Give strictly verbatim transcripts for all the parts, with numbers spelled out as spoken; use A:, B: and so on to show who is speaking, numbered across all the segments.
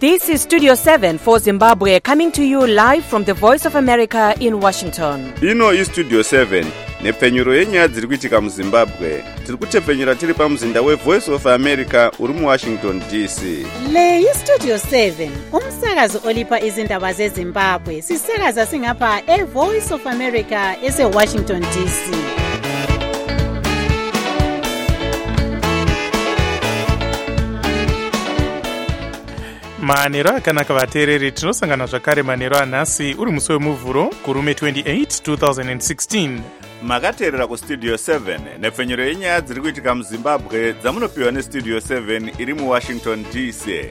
A: This is Studio seven for Zimbabwe, coming to you live from the Voice of America in Washington.
B: Ino is Studio seven, nepfenyuro yenyaya dziri kuitika muZimbabwe. Tiri kutepfenyura tiri pamuzinda we Voice of America uri muWashington D C.
C: Le is Studio seven, umsakazo olipa izindaba zeZimbabwe. Sisakaza singapha e Voice of America ese Washington D C.
D: Manero akanaka vateereri, tinosangana zvakare manero anhasi uri musi wemuvhuro kurume twenty-eight twenty sixteen.
B: Makateerera kustudio seven nepfenyuro yenyaya dziri kuitika muZimbabwe dzamunopiwa nestudio seven iri muWashington D C.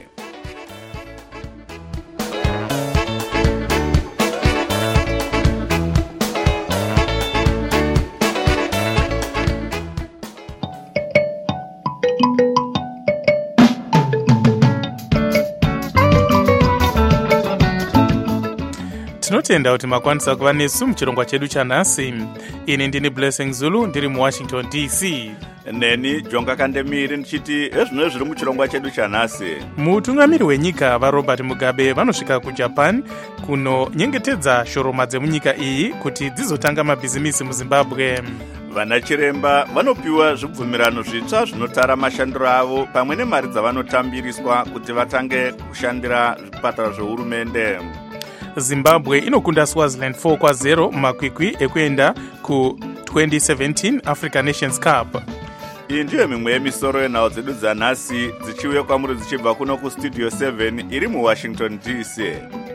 D: Tinotenda kuti makwanisa kuva nesu muchirongwa chedu chanhasi. Ini ndini Blessing Zulu ndiri muWashington D C.
B: Neni Jonga Kandemiri ndichiti ezvino zviri muchirongwa chedu chanhasi.
D: Mutungamiri wenyika vaRobert Mugabe vanosvika kuJapan kunonyengetedza shoroma dzemunyika iyi kuti dzizotanga mabhizimisi muZimbabwe.
B: Vana chiremba vanopiwa zvibvumirano zvitsva zvinotara mashandiro avo pamwe nemari dzavanotambiriswa kuti vatange kushandira zvipatara zvehurumende.
D: Zimbabwe inokunda Swaziland four kwa zero mumakwikwi ekuenda ku twenty seventeen African Nations Cup.
B: Iyi ndiyo mimwe yemisoro yenhau dzedu dzanhasi dzichiuya kwamuri dzichibva kuno kustudio seven iri muWashington D C.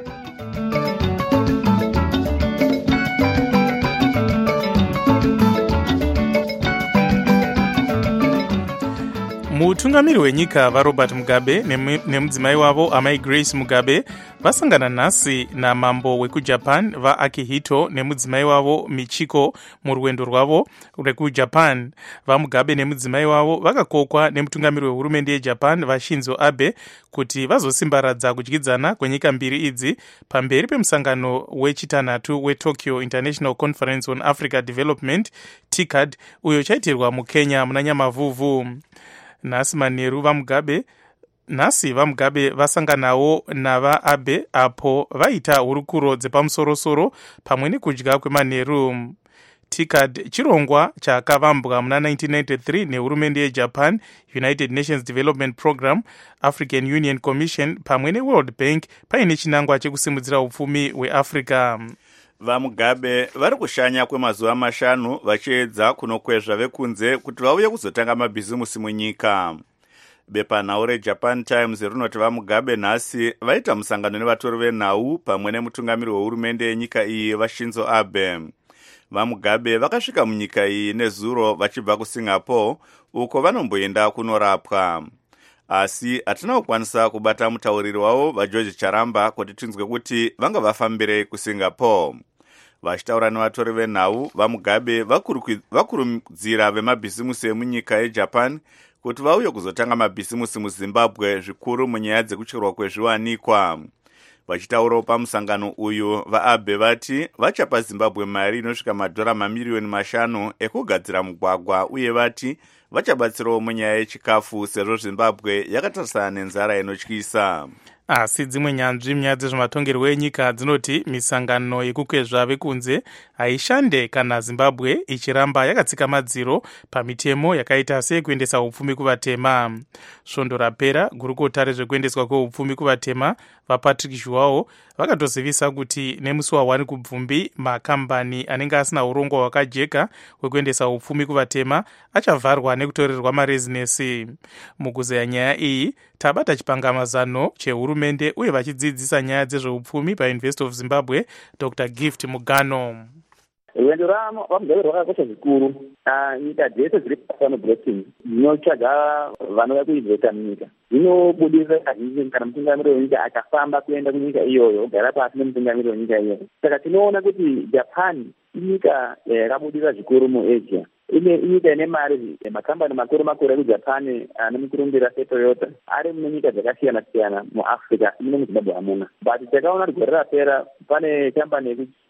D: Mutungamiri wenyika vaRobert Mugabe nemudzimai wavo amai Grace Mugabe vasangana nhasi namambo wekuJapan vaAkihito nemudzimai wavo Michiko murwendo rwavo rwekuJapan. VaMugabe nemudzimai wavo vakakokwa nemutungamiri wehurumende yeJapan vaShinzo Abe kuti vazosimbaradza kudyidzana kwenyika mbiri idzi pamberi pemusangano wechitanhatu weTokyo International Conference on Africa Development T I C A D uyo chaitirwa muKenya muna Nyamavhuvhu. Nhasi manheru vaMugabe nhasi vaMugabe vasanganawo navaAbe apo vaita hurukuro dzepamusorosoro pamwe nekudya kwemanheru. T I C A D chirongwa chakavambwa muna nineteen ninety-three nehurumende yeJapan, United Nations Development Program, African Union Commission pamwe neWorld Bank paine chinangwa chekusimudzira upfumi hweAfrica.
B: VaMugabe vari kushanya kwemazuva mashanu vachiedza kunokwezva vekunze kuti vauye kuzotanga mabhizimusi munyika. Bepanhau reJapan Times rinoti vaMugabe nhasi vaita musangano nevatori venhau pamwe nemutungamiri wehurumende yenyika iyi vaShinzo Abe. VaMugabe vakasvika munyika iyi nezuro vachibva kuSingapore uko vanomboenda kunorapwa. Asi hatina kukwanisa kubata mutauriri wavo vaGeorge Charamba kuti tinzwe kuti vanga vafambirei kuSingapore. Vachitaura nevatori venhau vaMugabe vakurudzira vemabhisimusi emunyika yeJapan kuti vauye kuzotanga mabhisimusi muZimbabwe zvikuru munyaya dzekucherwa kwezviwanikwa. Vachitaurawo pamusangano uyu vaAbe vati vachapa Zimbabwe mari inosvika madhora mamiriyoni mashanu ekugadzira mugwagwa uye vati vachabatsirawo munyaya yechikafu sezvo Zimbabwe yakatarisana nenzara inotyisa.
D: Asi dzimwe nyanzvi munyaya dzezvematongerwo enyika dzinoti misangano yekukwezva vekunze haishande kana Zimbabwe ichiramba yakatsika madziro pamitemo yakaita seyekuendesa upfumi kuvatema. Svondo rapera gurukota rezvekuendeswa kweupfumi kuvatema vaPatrick Zhuwao vakatozivisa kuti nemusi wawani kubvumbi makambani anenge asina urongwa hwakajeka hwekuendesa upfumi kuvatema achavharwa nekutorerwa marezinesi. Mukuzeya nyaya iyi tabata chipangamazano chehurumende uye vachidzidzisa nyaya dzezveupfumi paUniversity of Zimbabwe Doctor Gift Mugano.
E: Rwendo rwaMugabe rwakakosha zvikuru. Nyika dzese dziri pano blessing dzinotsvaga vanouya kuinvesta munyika. Zvinobudirira kazhinji kana mutungamiri wenyika akafamba kuenda kunyika iyoyo ogara pasi nemutungamiri wenyika iyoyo. Saka tinoona kuti Japan inyika yakabudirira zvikuru muAsia. Ine inyika ine mari, makambani makuru makuru ekuJapan anomukurumbira seToyota ari munyika dzakasiyana siyana muAfrica, muno muZimbabwe hamuna. But takaona kuti gore rapera pane kambani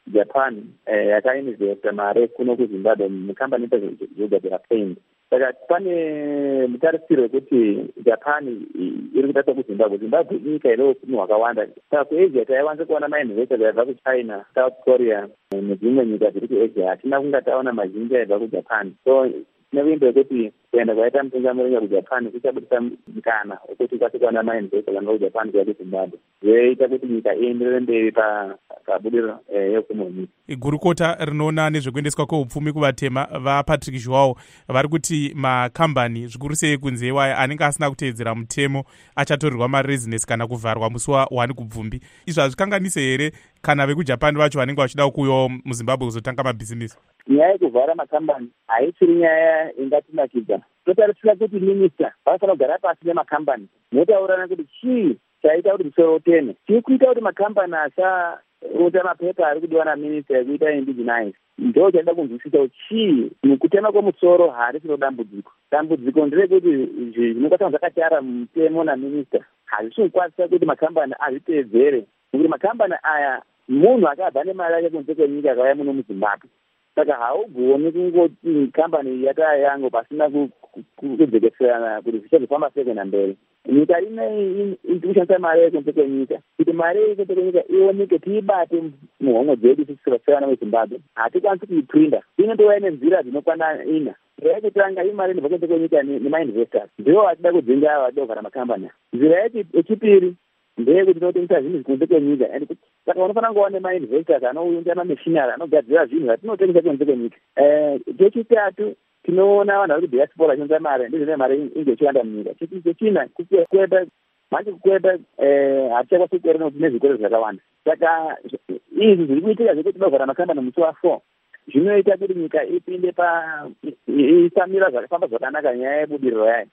E: Japan yakainvesta mare kuno kuZimbabwe mukambani dzekugadzira paint. Saka pane mutarisiro wekuti Japan iri kutasa kuZimbabwe. Zimbabwe inyika ine upfumi hwakawanda. Saka kuAsia taiwanza kuona mainvesta aibva kuChina, South Korea nedzimwe nyika dziri kuAsia. Hatina kunga taona mazhinji aibva kuJapan. So tinekuimba yekuti kuenda kwaita mutungamiriri kuJapan kuchabudisa mukana wekuti kwati kuona mainvesta vanobva kuJapan kuya kuZimbabwe. Zvoita kuti nyika ienderere mberi pabudiriro yeupfumi hwenyika.
D: Gurukota rinoona nezvekuendeswa kweupfumi kuvatema vaPatrick Joao vari kuti makambani zvikuru sei kunze iwaya anenge asina kuteedzera mutemo achatorerwa marezinesi kana kuvharwa musi wani kubvumbi. Izvi hazvikanganise here kana vekuJapan vacho vanenge vachida kuuyawo muZimbabwe kuzotanga mabhizinesi?
E: Nyaya yekuvhara makambani haisiri nyaya ingatinakidza. Totarisira kuti minista vanofanira kugara pasi nemakambani motaurana kuti chii chaita kuti musoro uteme, chiri kuita kuti makambani asarodza mapepa ari kudiwa naminista ekuita indigenise. Ndo chaida kunzwisisa kuti chii mukutema kwemusoro harisiro dambudziko. Dambudziko nderekuti zvinokwana zvakachara mutemo naminista hazvisi kukwatisa kuti makambani azviteedzere, nekuti makambani aya munhu akabva nemari yake kunze kwenyika akauya muno muZimbabwe. Saka haugoni kungoti kambani yataya yangu pasina kudzekeserana kuti zvichazofamba sei kuenda mberi. Nyika ine iri kushandisa mari yekunze kwenyika. Kuti mari yekunze kwenyika ioneke tiibate muhomwe dzedu tisivana veZimbabwe. Hatikwanisi kuiprinda. Inondova ine nzira dzinokwana ina. Yekutanga imari inobva kunze kwenyika nemainvestors. Ndivo vatida kudzinga ava vatida kuvhara makambani. Nzira yechipiri ndeyekuti tinotengesa zvinhu kunze kwenyika. Saka unofanira kuva nemainvestors anounza mameshinari anogadzira zvinhu zvatinotengesa kunze kwenyika. Chechitatu tinoona vanhu vari kudiaspora vachionza mari ndizvine mari inge ichiwanda munyika. Chechina kukweta manje kukweta hatichakwanisi kukwera nekuti nezvikoro zvakawanda. Saka izvi zviri kuitika zvekuti tinovhara makambani musi wafour zvinoita kuti nyika ipinde pa isamira zvakafamba zvakanaka nyaya yebudiriro yayo.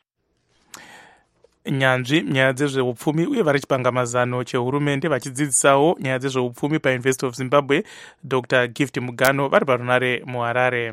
D: Nyanzvi nyaya dzezveupfumi uye vari chipangamazano chehurumende vachidzidzisawo nyaya dzezveupfumi paUniversity of Zimbabwe, Doctor Gift Mugano vari parunare muHarare.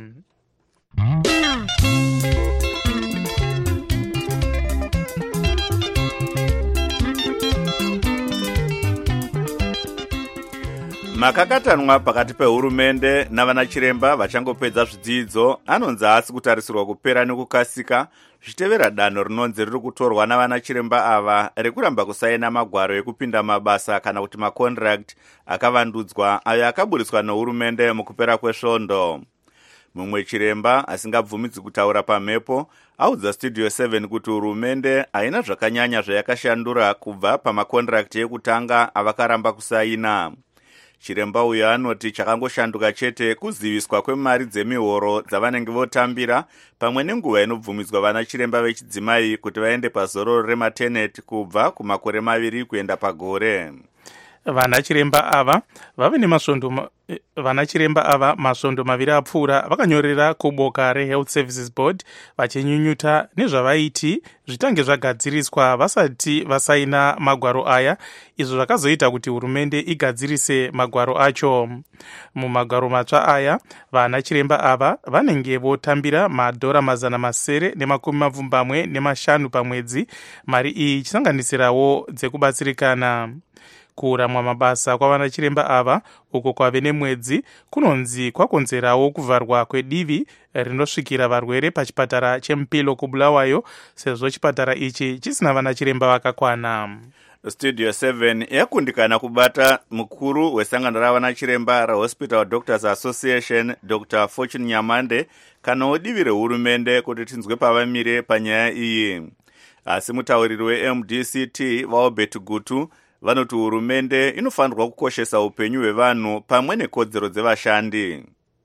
B: Makakatanwa pakati pehurumende navanachiremba vachangopedza zvidzidzo anonzi haasi kutarisirwa kupera nekukasika zvichitevera danho rinonzi riri kutorwa navanachiremba ava rekuramba kusaina magwaro ekupinda mabasa kana kuti makondirakt akavandudzwa ayo akaburiswa nehurumende mukupera kwesvondo. Mumwe chiremba asingabvumidzi kutaura pamhepo audza Studio seven kuti hurumende haina zvakanyanya zvayakashandura kubva pamakondirakti ekutanga avakaramba kusaina. Chiremba uyo anoti chakangoshanduka chete kuziviswa kwemari dzemihoro dzavanenge votambira pamwe nenguva inobvumidzwa vana chiremba vechidzimai kuti vaende pazororo remateneti kubva kumakore maviri kuenda pagore.
D: Vana chiremba ava vave nemasvondo vana chiremba ava masvondo maviri apfuura vakanyorera kuboka reHealth Services Board vachinyunyuta nezvavaiti zvitange zvagadziriswa vasati vasaina magwaro aya, izvo zvakazoita kuti hurumende igadzirise magwaro acho. Mumagwaro matsva aya vana chiremba ava vanenge votambira madhora mazana masere nemakumi mapfumbamwe nemashanu pamwedzi, mari iyi ichisanganisirawo dzekubatsirikana. Kuramwa mabasa kwavana chiremba ava uko kwave nemwedzi kunonzi kwakonzerawo kuvharwa kwedivi rinosvikira varwere pachipatara cheMupilo kuBulawayo, sezvo chipatara ichi chisina vana chiremba vakakwana.
B: Studio seven yakundikana kubata mukuru wesangano ravana chiremba raHospital Doctors Association Doctor Fortune Nyamande kana divi rehurumende kuti tinzwe pavamire panyaya iyi. Asi mutauriri weM D C T Vaobert Gutu vanoti hurumende inofanirwa kukoshesa upenyu hwevanhu pamwe nekodzero dzevashandi.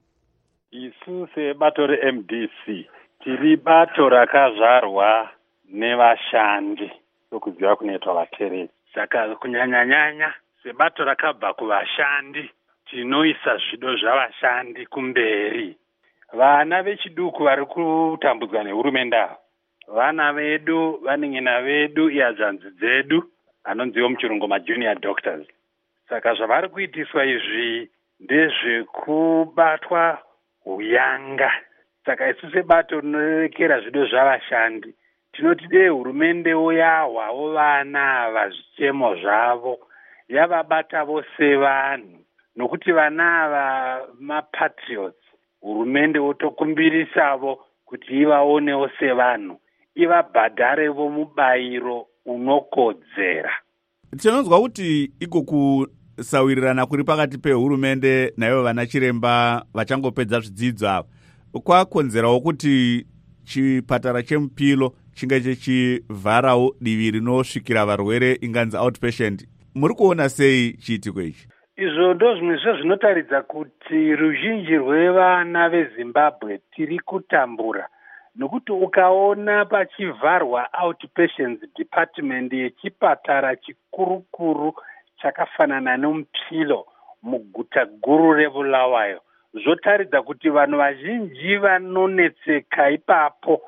F: Isu sebato reM D C tiri bato rakazvarwa nevashandi sokuziva kunoitwa vateredzi. Saka kunyanya-nyanya sebato rakabva kuvashandi tinoisa zvido zvavashandi kumberi. Vana vechiduku vari kutambudzwa nehurumende ava, vana vedu, vaneng'ena vedu, iadzanzi dzedu anonziwo muchirungu majunior doctors. Saka zvavari kuitiswa izvi ndezvekubatwa uyanga. Saka isu sebato rinorekera zvido zvavashandi tinoti dei hurumendewo yahwawo vana ava zvichemo zvavo, yavabata vose vanhu nokuti vana ava mapatriots, hurumende wotokumbirisavo kuti ivaonewo sevanhu, ivabhadharevo mubayiro unokodzera.
B: Tinonzwa kuti iko kusawirirana kuri pakati pehurumende naivo vana chiremba vachangopedza zvidzidzo ava kwakonzerawo kuti chipatara chemupilo chinge chichivharawo divi rinosvikira varwere inganzi outpatient. Muri kuona sei chiitiko ichi?
F: Izvo ndo zvimwe zvinotaridza kuti ruzhinji rwevana veZimbabwe tiri kutambura, nokuti ukaona pachivharwa outpatient department yechipatara chikurukuru chakafanana nomupilo muguta guru reBulawayo, zvotaridza kuti vanhu vazhinji vanonetseka ipapo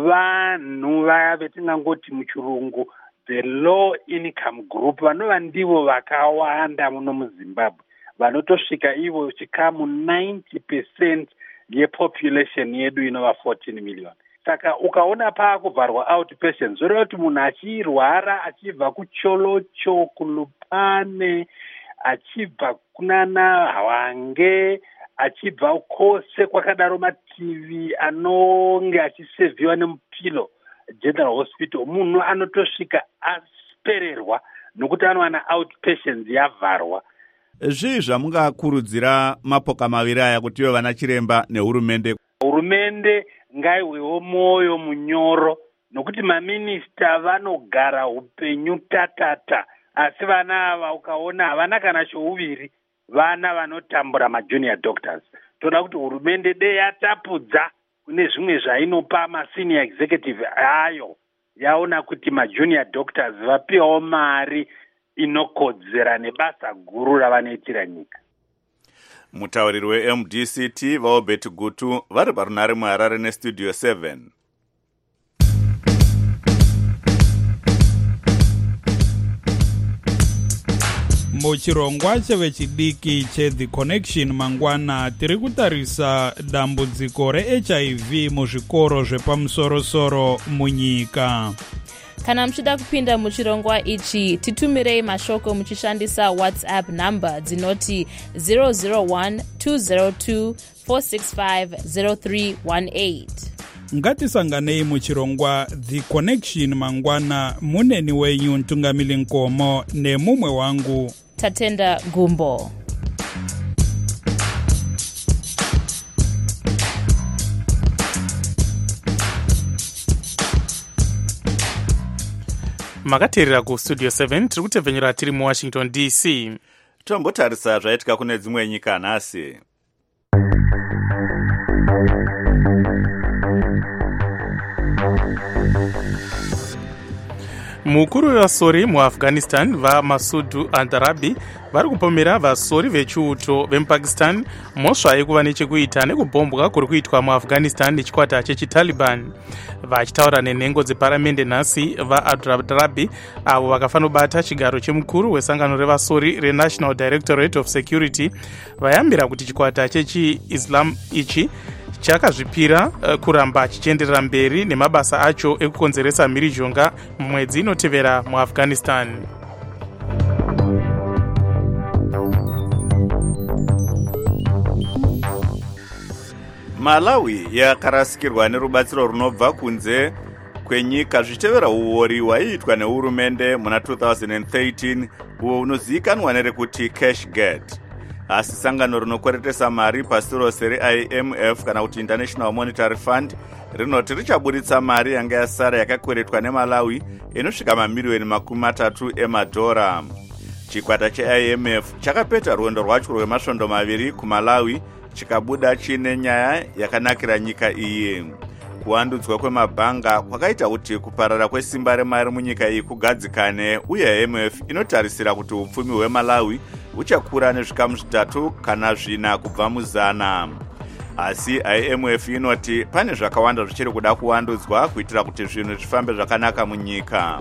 F: vanhu vaya vetingangoti muchirungu the low income group, vanova ndivo vakawanda muno muZimbabwe, vanotosvika ivo chikamu ninety percent yepopulation yedu inova fourteen million. Saka ukaona paakuvharwa outpatient, zvoreva kuti munhu achirwara achibva kuCholocho, kuLupane, achibva kunana Hwange, achibva kwose kwakadaro mativi anonge achisevhiwa nemupilo General Hospital, munhu anotosvika aspererwa nokuti anowana outpatients yavharwa.
B: Zvii zvamungakurudzira mapoka maviri aya kuti ivo vana chiremba nehurumende?
F: Hurumende ngaiwewo moyo munyoro, nokuti maminista vanogara upenyu tatata, asi vana ava ukaona havana kana chouviri, vana vanotambura majunior doctors. Toda kuti hurumende dei yatapudza kune zvimwe zvainopa masenior executive ayo, yaona kuti majunior doctors vapiwawo mari inokodzera nebasa guru ravanoitira nyika.
B: Mutauriri we-M D C T vaObert Gutu vari parunare muHarare nestudio seven.
G: Muchirongwa chevechidiki cheThe Connection mangwana tiri kutarisa dambudziko reH I V muzvikoro zvepamusoro-soro munyika.
H: Kana muchida kupinda muchirongwa ichi, titumirei mashoko muchishandisa WhatsApp number dzinoti zero zero one two zero two four six five zero three one eight.
G: Ngatisanganei muchirongwa The Connection mangwana, muneni wenyu Ntungamili Nkomo nemumwe wangu
H: Tatenda Gumbo.
D: Makateerera ku studio seven, tiri kutevhenyera tiri mu Washington D C.
B: Tombotarisa zvaitika kune dzimwe nyika nhasi.
D: Mukuru wevasori muAfghanistan vaMasood Andarabi vari kupomera vasori vechiuto vemuPakistan mhosva yekuva nechekuita nekubhombwa kuri kuitwa muAfghanistan nechikwata chechitaliban. Vachitaura nenhengo dzeparamende nhasi, vaAndarabi avo vakafanobata chigaro chemukuru wesangano revasori reNational Directorate of Security vayambira kuti chikwata chechi-Islam ichi chakazvipira uh, kuramba chichienderera mberi nemabasa acho ekukonzeresa mhirizhonga mumwedzi inotevera muAfghanistan.
B: Malawi yakarasikirwa nerubatsiro runobva kunze kwenyika zvichitevera uori hwaiitwa nehurumende muna two thousand thirteen uwo unozivikanwa nerekuti Cashgate. Asi sangano rinokweretesa mari pasi rose reI M F kana kuti International Monetary Fund rinoti richaburitsa mari yanga yasara yakakweretwa neMalawi inosvika mamiliyoni makumi matatu emadhora. Chikwata cheI M F chakapeta rwendo rwacho rwemasvondo maviri kuMalawi chikabuda chine nyaya yakanakira nyika iyi. Kuwandudzwa kwemabhanga kwakaita kuti kuparara kwesimba remari munyika iyi kugadzikane, uye I M F inotarisira kuti upfumi hweMalawi uchakura nezvikamu zvitatu kana zvina kubva muzana. Asi I M F inoti pane zvakawanda zvichiri kuda kuwandudzwa kuitira kuti zvinhu zvifambe zvakanaka munyika.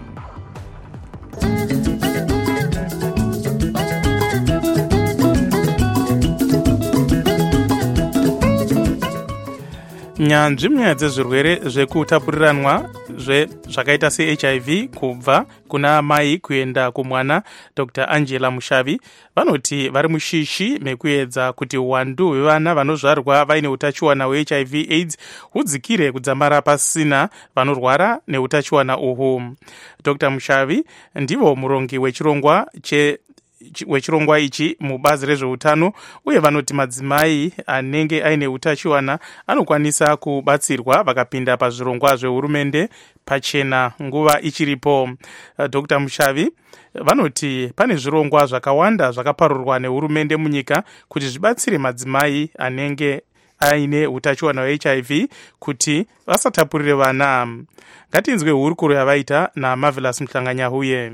D: nyanzvi munyaya dzezvirwere zvekutapuriranwa zvakaita se-H I V kubva kuna mai kuenda kumwana, Dr Angela Mushavi vanoti vari mushishi mekuedza kuti uwandu hwevana vanozvarwa vaine utachiwana hwe-H I V AIDS hudzikire kudzamara pasina vanorwara neutachiwana uhu. Dr Mushavi ndivo murongi wechirongwa che wechirongwa ichi mubazi rezveutano, uye vanoti madzimai anenge aine utachiwana anokwanisa kubatsirwa vakapinda pazvirongwa zvehurumende pachena nguva ichiripo. Dr Mushavi vanoti pane zvirongwa zvakawanda zvakaparurwa nehurumende munyika kuti zvibatsire madzimai anenge aine utachiwana hwe-H I V kuti vasatapurire vana. Ngatinzwe hurukuro yavaita naMarvelous Mhlanganyahuye.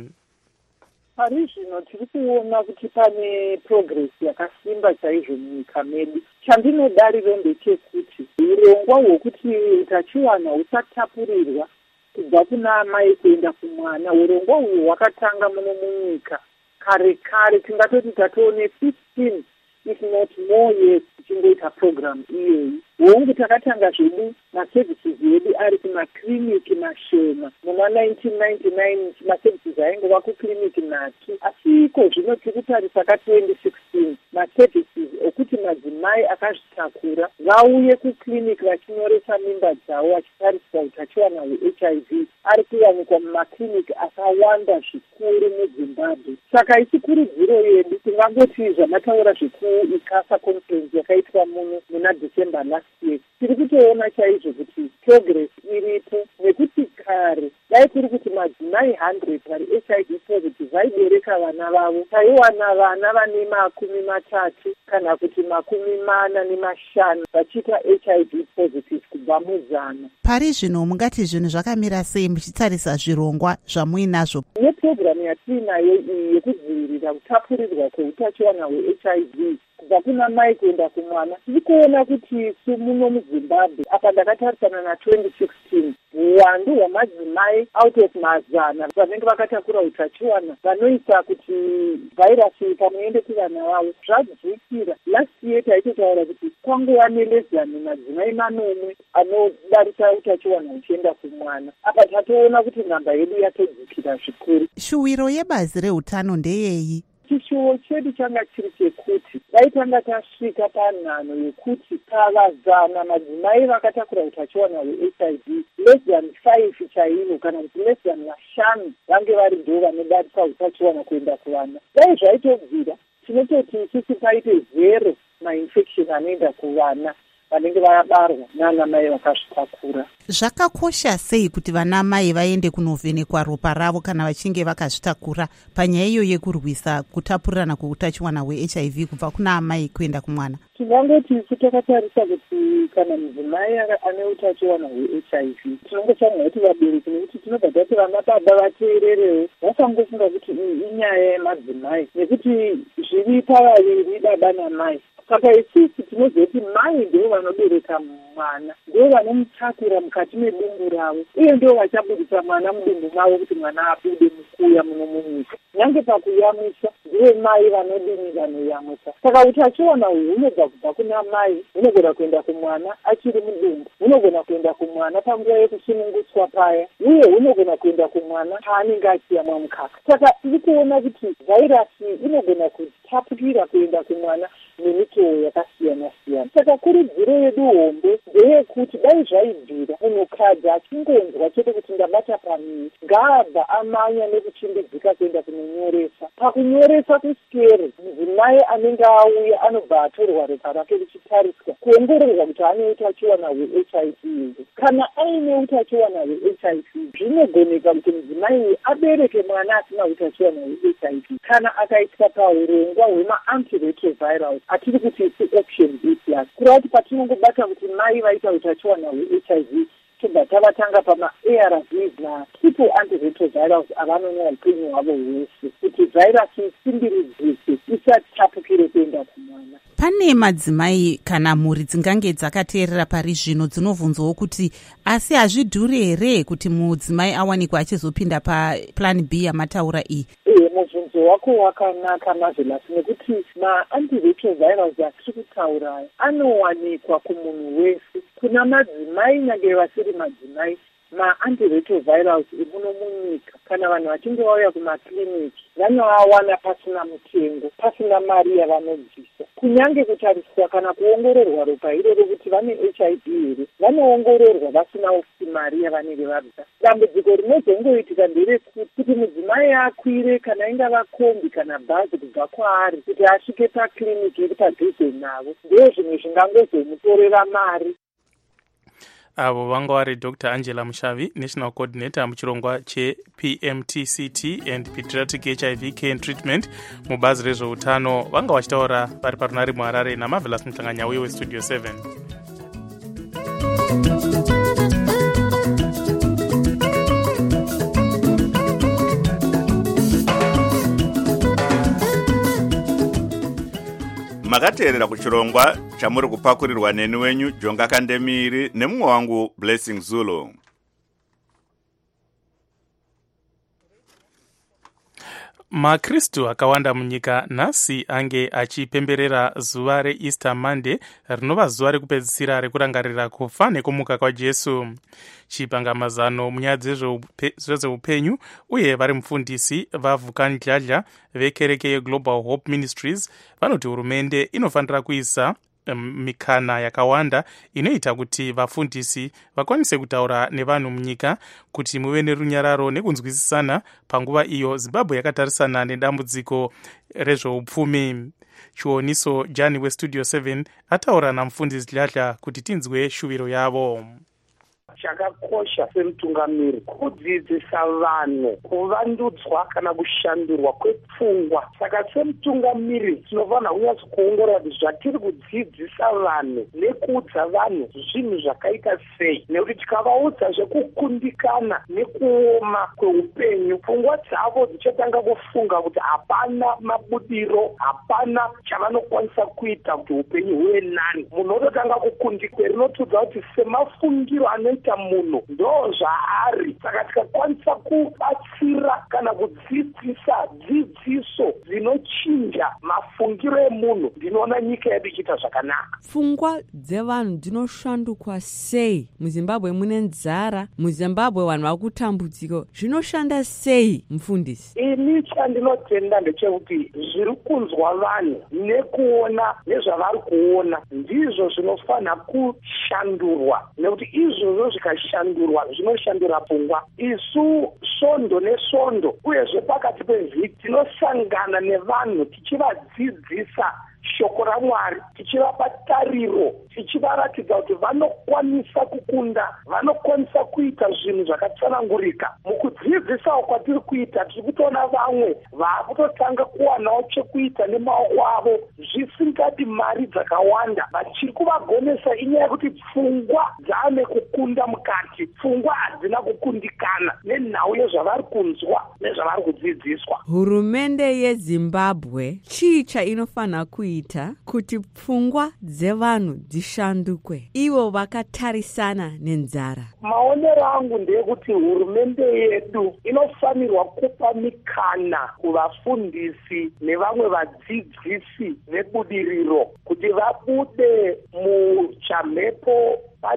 I: Pari zvino tiri kuona kuti pane progress yakasimba chaizvo munyika medu. Chandinodariro ndechekuti urongwa hwokuti utachiwana husatapurirwa kubva kuna mai kuenda kumwana, urongwa uhwu hwakatanga muno munyika kare kare. Tingatoti tatoone fifteen if not more years tichingoita program iyoyi. Hongu takatanga zvedu maservices edu ari kumakliniki mashoma. Muna nineteen ninety-nine maservices aingova kukliniki nhatu, asi iko zvino tiri kutarisa ka twenty sixteen maservices okuti madzimai akazvitakura vauye kukliniki vachinyoresa mimba dzavo vachitariswa utachiwana hwe-H I V ari kuwanikwa mumakliniki akawanda zvikuru muZimbabwe. Saka ichikurudziro yedu tingangoti zvamataura zvekuICASA conference yakaitwa muno muna December last year, tiri kutoona chaizvo kuti progress iripo, nekuti kare dai kuri kuti madzimai one hundred vari H I V positive vaibereka vana vavo, taiwana vana vane makumi matatu kana kuti makumi mana nemashanu vachiita H I V positive kubva muzana.
J: Pari zvino mungati zvinhu zvakamira sei muchitarisa zvirongwa zvamuinazvo?
I: Neprogramu yatiinayo iyi yekudzivirira kutapurirwa kweutachiwana hwe-H I V kubva kuna mai kuenda kumwana, tiri kuona kuti muno muZimbabwe apa ndakatarisana na twenty sixteen uwandu hwamadzimai out of mazana vanenge vakatakura utachiwana vanoita kuti vhairasi pamuende kuvana vavo zvadzikira. Last year taitotaura kuti kwangova neless than madzimai manomwe anodarisa utachiwana uchienda kumwana. Apa tatoona kuti nhamba yedu yatodzikira zvikuru.
J: Shuwiro yebazi reutano ndeyei?
I: Chishuwo chedu changa chiri chekuti dai tanga tasvika panhano yekuti pavazana madzimai vakatakura utachiwana hwe-H I V less than five chaivo kana kuti less than vashanu vange vari ndo vanodarisa utachiwana kuenda kuvana. Dai zvaitobvira tinototi isusu paite zero mainfection anoenda kuvana vanenge vabarwa nana mai vakazvitakura.
J: Zvakakosha sei kuti vana mai vaende kunovhenekwa ropa ravo kana vachinge vakazvitakura panyaya iyo yekurwisa kutapurirana kweutachiwana hwe-H I V kubva kuna amai kuenda kumwana?
I: Tinongoti isu takatarisa kuti kana mudzimai ane utachiwana hwe-H I V tinongotanga kuti vabereki, nekuti tinobva tati vana baba vateererewo vasangofunga kuti inyaya yemadzimai, nekuti zviri pavaviri baba namai. Saka isusu tinozoti mai ndivo vanobereka mwana, ndivo vanomutakura mukati medumbu ravo, uye ndivo vachabudisa mwana mudumbu mavo kuti mwana abude mukuya muno munyika. Nyange pakuyamwisa ndive mai vanodini vanoyamwisa. Saka utachiwana uhu hunobva kubva kuna mai, hunogona kuenda kumwana achiri mudumbu, hunogona kuenda kumwana panguva yekusunungutswa paya, uye hunogona kuenda kumwana paanenge achiyamwa mukaka. Saka tiri kuona kuti vhairasi inogona kutapukira kuenda kumwana nemitoo yakasiyana siyana. Saka kurudziro yedu hombe ndeyekuti dai zvaibvira munhukadzi achingonzwa chete kuti ndabata pamiri ngaabva amanya nekuchimbidzika kuenda kunonyoresa. Pakunyoresa kusikero mudzimai anenge auya anobva atorwa ropa rake richitariswa kuongororwa kuti ane utachiwana hwe-H I V. Kana aine utachiwana hwe-H I V zvinogoneka kuti mudzimai uyu abereke mwana asina utachiwana hwe-H I V kana akaiswa paurongwa hwema-antiretrovirals atiri kuti isi option B plus. Kureva kuti patinongobata kuti mai vaita utachiwana hwe-H I V tobva tavatanga pama-A R Vs na-triple antiretrovirals avanonwa upenyu hwavo hwese kuti vhairasi isimbiridzise isati tapukire kuenda kumwana.
J: pane madzimai kana mhuri dzingange dzakateerera pari zvino dzinovhunzawo kuti asi hazvidhuri here kuti mudzimai awanikwa achizopinda paplan B yamataura iyi?
I: Ee, mubvunzo wako wakanaka Marvelous, nekuti ma-antiretrovirals atiri kutaura anowanikwa kumunhu wese. Kuna madzimai nyange vasiri madzimai, ma-antiretrovirals emuno munyika kana vanhu vachinge vauya kumakiliniki vanoawana pasina mutengo, pasina mari yavanobvisa. Kunyange kutariswa kana kuongororwa ropa iroro kuti vane H I V here, vanoongororwa vasina mari yavanenge vabvisa. Dambudziko rinozongoitika nderekuti mudzimai akwire kana ingava kombi kana bhazi kubva kwaari kuti asvike pakiliniki iri padhuze navo, ndiyo zvimwe zvingangozomutorera mari.
D: Avo vanga vari Doctor Angela Mushavi, National Coordinator muchirongwa che-P M T C T and Pediatric H I V Care and Treatment mubazi rezveutano, vanga vachitaura vari parunare muHarare naMarvelous Muhlanganya uye weStudio seven.
B: makateerera kuchirongwa chamuri kupakurirwa neni wenyu Jonga Kandemiri nemumwe wangu Blessing Zulu.
D: makristu akawanda munyika nhasi ange achipemberera zuva reEaster Monday rinova zuva rekupedzisira rekurangarira kufa nekumuka kwaJesu. Chipangamazano munyaya dzezveupenyu uye vari mufundisi vaVukan Dladla vekereke yeGlobal Hope Ministries vanoti hurumende inofanira kuisa mikana yakawanda inoita kuti vafundisi vakwanise kutaura nevanhu munyika kuti muve nerunyararo nekunzwisisana panguva iyo Zimbabwe yakatarisana nedambudziko rezveupfumi. Chioniso Jani weStudio seven ataura namufundisi Dladla kuti tinzwe shuviro yavo.
K: Chakakosha semutungamiri kudzidzisa vanhu kuvandudzwa kana kushandurwa kwepfungwa. Saka semutungamiri tinofanira kunyaso kuongorora kuti zvatiri kudzidzisa vanhu nekuudza vanhu zvinhu zvakaita sei, nekuti tikavaudza zvekukundikana nekuoma kweupenyu, pfungwa dzavo dzichatanga kufunga kuti hapana mabudiro, hapana chavanokwanisa kuita kuti upenyu huve nani. Munhu ototanga kukundikwa, rinotudza kuti semafungiro anoita munhu ndo zvaari. Saka tikakwanisa kubatsira kana kudzidzisa dzidziso dzinochinja mafungiro emunhu, ndinoona nyika yedu ichiita zvakanaka.
L: Pfungwa dzevanhu dzinoshandukwa sei? MuZimbabwe mune nzara, muZimbabwe vanhu vakutambudziko, zvinoshanda sei mufundisi?
K: Ini chandinotenda ndechekuti zviri kunzwa vanhu nekuona nezvavari kuona ndizvo zvinofanira kushandurwa, nekuti izvozvo zvikashandurwa zvinoshandura pfungwa. Isu svondo nesvondo uyezve pakati pevhiki tinosangana nevanhu tichivadzidzisa shoko raMwari, tichivapa tariro, tichivaratidza kuti vanokwanisa kukunda, vanokwanisa kuita zvinhu zvakatsanangurika. Mukudzidzisawo kwatiri kuita tiri kutoona vamwe vaakutotanga kuwanawo chekuita nemaoko avo zvisingadi mari dzakawanda. Vachiri kuvagonesa inyaya yekuti pfungwa dzaane kukunda mukati, pfungwa hadzina kukundikana nenhau yezvavari kunzwa nezvavari kudzidziswa.
L: Hurumende yeZimbabwe chii chainofanira kuita kuti pfungwa dzevanhu dzishandukwe, ivo vakatarisana nenzara?
K: Maonero angu ndeyekuti hurumende yedu inofanirwa kupa mikana kuvafundisi nevamwe vadzidzisi vebudiriro kuti vabude muchamhepo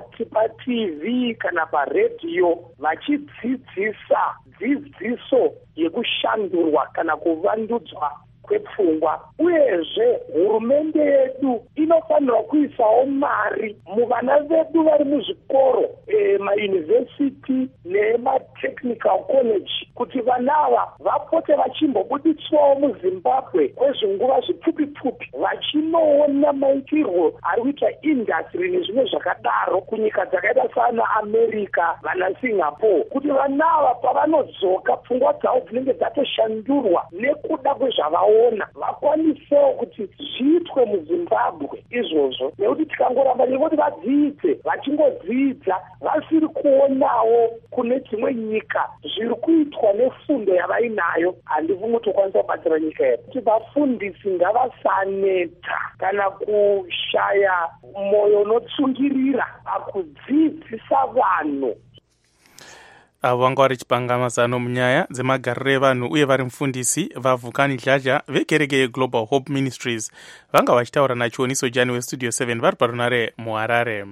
K: pati T V kana paredhiyo vachidzidzisa dzidziso yekushandurwa kana kuvandudzwa kwepfungwa. Uyezve hurumende yedu inofanirwa kuisawo mari muvana vedu vari muzvikoro, e, mayunivhesiti nematechnical college, kuti vanava vapote vachimbobuditswawo muZimbabwe kwezvinguva zvipfupi-pfupi vachinoona maitirwo ari kuita industry nezvimwe zvakadaro kunyika dzakaita sana America, vana Singapore, kuti vanava pavanodzoka pfungwa dzavo dzinenge dzatoshandurwa nekuda kwezvavaona vakwanisewo kuti zviitwe muZimbabwe izvozvo. Nekuti tikangoramba nekuti vadzidze vachingodzidza vasiri kuonawo kune dzimwe nyika zviri kuitwa kubatwa nefundo yavainayo handifuni kuti ukwanisa kubatsira nyika yedu. Kuti vafundisi ngavasaneta kana kushaya moyo unotsungirira pakudzidzisa vanhu.
D: avo vanga vari chipangamazano munyaya dzemagariro evanhu uye vari mufundisi vavhukani dladla vekereke yeglobal hope ministries vanga vachitaura nachioniso jani westudio seven vari parunare muharare.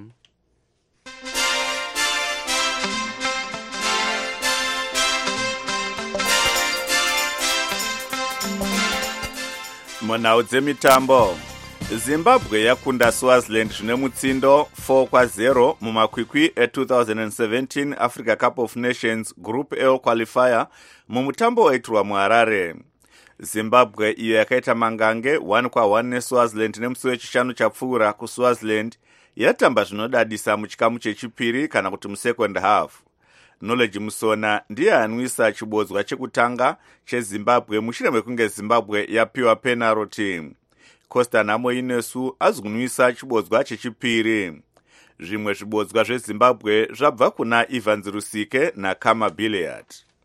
B: munhau dzemitambo, zimbabwe yakunda swaziland zvine mutsindo four kwa zero mumakwikwi e-twenty seventeen Africa Cup of Nations Group L qualifier mumutambo waitirwa muharare. Zimbabwe iyo yakaita mangange one kwa one neswaziland nemusi wechishanu chapfuura kuswaziland yatamba zvinodadisa muchikamu chechipiri kana kuti musecond half. Knowledge Musona ndiye anwisa chibodzwa chekutanga chezimbabwe mushure mekunge zimbabwe yapiwa penalty. Costa Namo Inesu azikunwisa chibodzwa chechipiri. Zvimwe zvibodzwa zvezimbabwe zvabva kuna Evans Rusike naKama Billiard.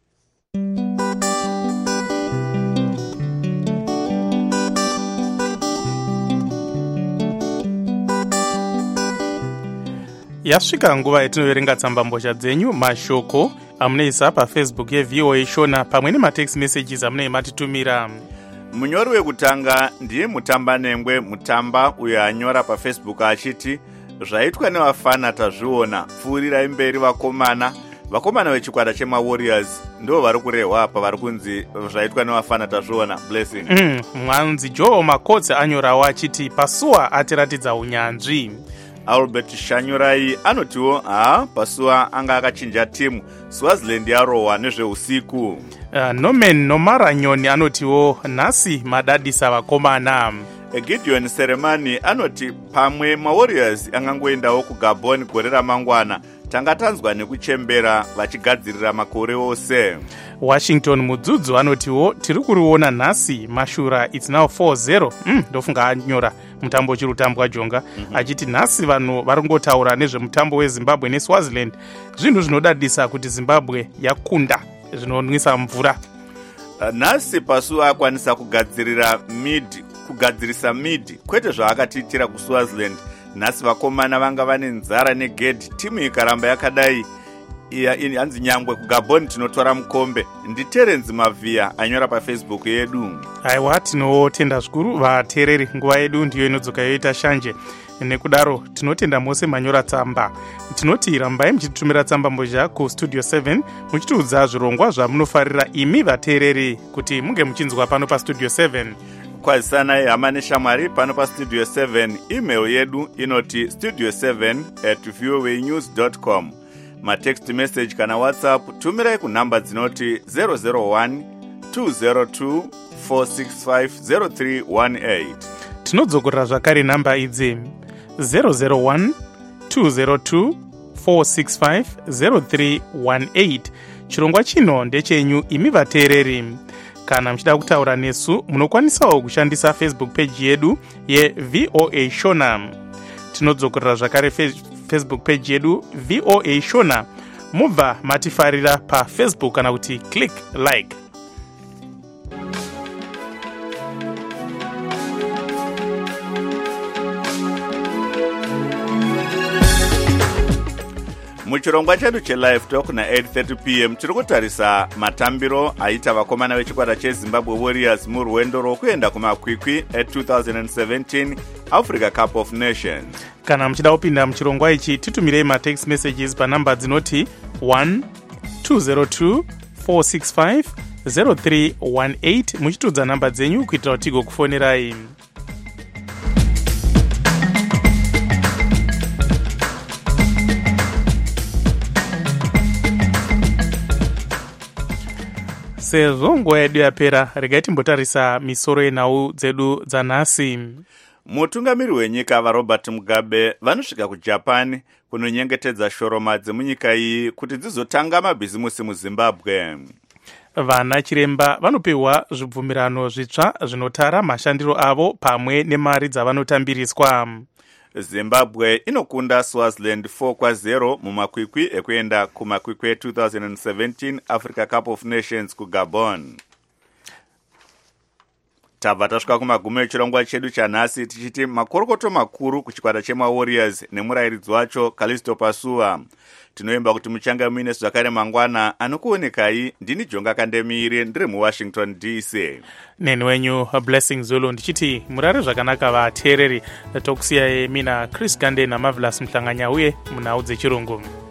D: Yasvika nguva yatinoverenga tsambambozha dzenyu mashoko amunoisa pafacebook yeV O A Shona pamwe nematext messages amunei matitumira.
B: Munyori wekutanga ndiye Mutambanengwe Mutamba uyo anyora pafacebook achiti zvaitwa nevafana tazviona, pfuurirai mberi vakomana. Vakomana vechikwata chema Warriors ndo vari kurehwa pavari kunzi zvaitwa nevafana tazviona. Blessing.
D: Mm, mwanzi Joe Makotse anyorawo achiti Pasuwa atiratidza unyanzvi.
B: Albert Shanyurai anotiwo ha Pasuwa anga akachinja timu, Swaziland yarohwa nezveusiku.
D: Uh, Nomen Nomaranyoni anotiwo nhasi madadisa vakomana.
B: Gideon Seremani anoti pamwe maWarriors angangoendawo kuGabon gore ramangwana, tanga tanzwa nekuchembera vachigadzirira makore ose.
D: Washington Mudzudzu anotiwo tiri kuriona nhasi Mashura it's now four zero. Mm, ndofunga anyora mutambo uchiri kutambwa Jonga. Mm-hmm. Achiti nhasi vanhu vari kungotaura nezvemutambo weZimbabwe neSwaziland. Zvinhu zvinodadisa kuti Zimbabwe yakunda zvinonwisa mvura.
B: Nhasi Pasuwa akwanisa kugadzirira mid kugadzirisa mid kwete zvaakatiitira kuSwaziland. Nhasi vakomana vanga vane nzara negedhi, timu ikaramba yakadai iya hanzi nyangwe kuGabon tinotora mukombe. Nditerenzi Mavia anyora pafacebook yedu.
D: Aiwa, tinotenda zvikuru vateereri, nguva yedu ndiyo inodzoka yoita shanje. Nekudaro tinotenda mose manyora tsamba. Tinoti rambai muchititumira tsamba mbozha kustudio seven muchitiudza zvirongwa zvamunofarira imi vateereri kuti munge muchinzwa pano pastudio seven.
B: Kwazisanai hama neshamwari pano pastudio seven. Email yedu inoti studio seven at voanews dot com. Matext message kana WhatsApp tumirai kunamba dzinoti zero zero one two zero two four six five zero three one eight.
D: Tinodzokorera zvakare namba idzi zero zero one two zero two four six five zero three one eight. Chirongwa chino ndechenyu imi vateereri. Kana mchida kutaura nesu munokwanisawo kushandisa Facebook page yedu yeV O A Shona. Tinodzokorera zvakare Facebook page yedu V O A Shona. Mubva matifarira pa Facebook kana kuti click like.
B: Muchirongwa chedu chelive talk na eight thirty p m tiri kutarisa matambiro aita vakomana vechikwata cheZimbabwe Warriors murwendo rwokuenda kumakwikwi e-twenty seventeen Africa Cup of Nations.
D: Kana muchida kupinda muchirongwa ichi titumirei matext messages panamba dzinoti one two zero two four six five zero three one eight muchitudza namba dzenyu kuitira kuti tigokufonerai. Sezvo nguva yedu yapera, regai timbotarisa misoro yenhau dzedu dzanhasi.
B: Mutungamiri wenyika vaRobert Mugabe vanosvika kuJapan kunonyengetedza shoroma dzemunyika iyi kuti dzizotanga mabhizimusi muZimbabwe.
D: Vana chiremba vanopiwa zvibvumirano zvitsva zvinotara mashandiro avo pamwe nemari dzavanotambiriswa.
B: Zimbabwe inokunda Swaziland four kwa zero mumakwikwi ekuenda kumakwikwi twenty seventeen Africa Cup of Nations kuGabon. Tabva tasvika kumagumo echirongwa chedu chanhasi tichiti makorokoto makuru kuchikwata chemawarriors nemurayiridzi wacho Callisto Pasua. Tinoimba kuti muchanga muine zvakare mangwana. Anokuonekai ndini Jonga Kandemire ndiri muWashington D C.
D: Neni wenyu Blessing Zulu ndichiti murare zvakanaka vateereri. Tokusiyai mina Chris Gande naMarvelous Mhlanganya uye munhau dzechirungu.